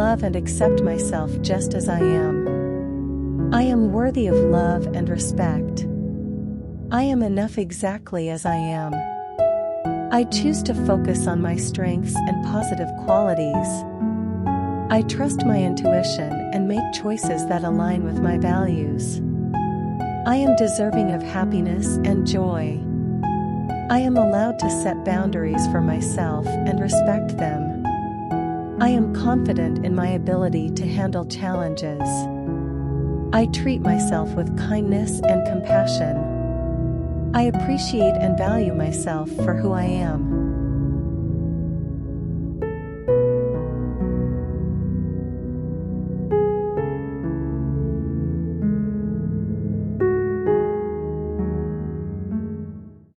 love and accept myself just as I am. I am worthy of love and respect. I am enough exactly as I am. I choose to focus on my strengths and positive qualities. I trust my intuition and make choices that align with my values. I am deserving of happiness and joy. I am allowed to set boundaries for myself and respect them. I am confident in my ability to handle challenges. I treat myself with kindness and compassion. I appreciate and value myself for who I am.